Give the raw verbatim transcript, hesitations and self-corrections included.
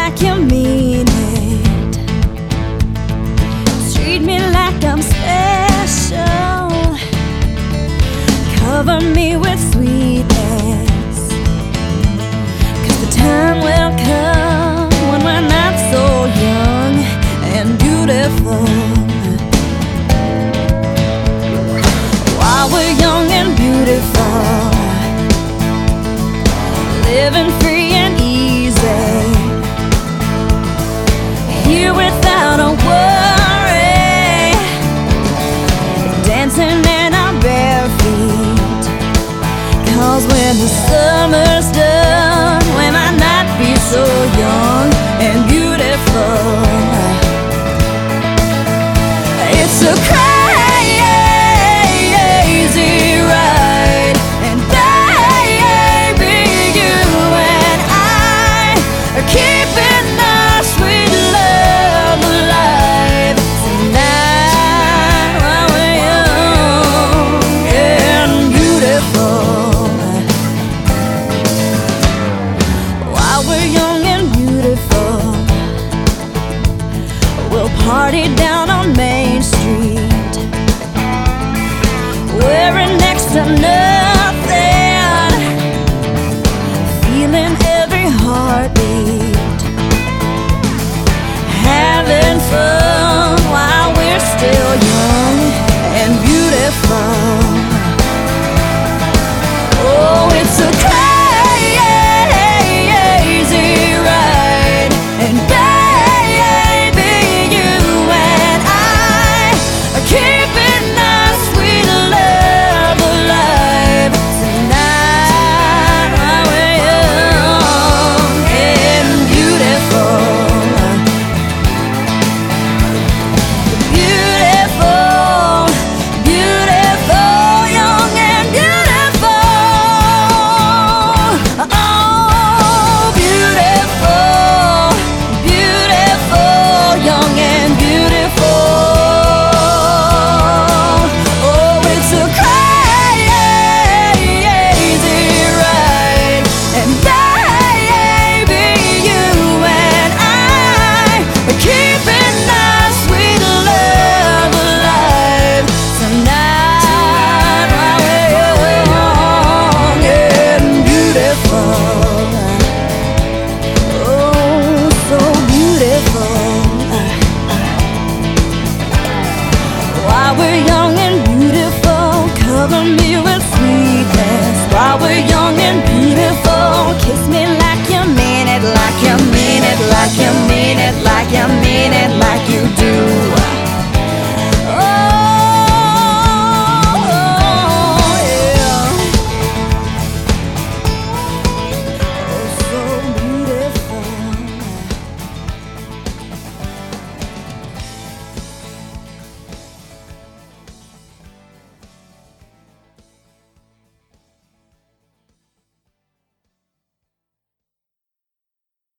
like you mean it. Treat me like I'm special. Cover me with sweetness, 'cause the time will come when we're not so young and beautiful. While we're young and beautiful, living free and easy, here without a worry, dancing in our bare feet. 'Cause when the summer's done, we might not be so young and beautiful. It's a crazy ride, and baby, you and I are keeping our sweet love alive tonight while we're young and beautiful. While we're young and beautiful, we'll party down on Main Street, wearing next to nothing, feeling every heartbeat, having fun while we're still young and beautiful. Oh, it's a crazy ride, and baby, you and I are keeping our sweet love alive tonight while we're young and beautiful. Beautiful, beautiful, young and beautiful. Oh, beautiful, beautiful, young and beautiful. Oh, it's a crazy ride, and baby, you and I are keeping our sweet love alive tonight while we're young and beautiful. Oh, so beautiful. While we're young and beautiful, cover me with sweetness. While we're young and beautiful, kiss me like you mean it, like you mean it, like you mean it, like you mean it.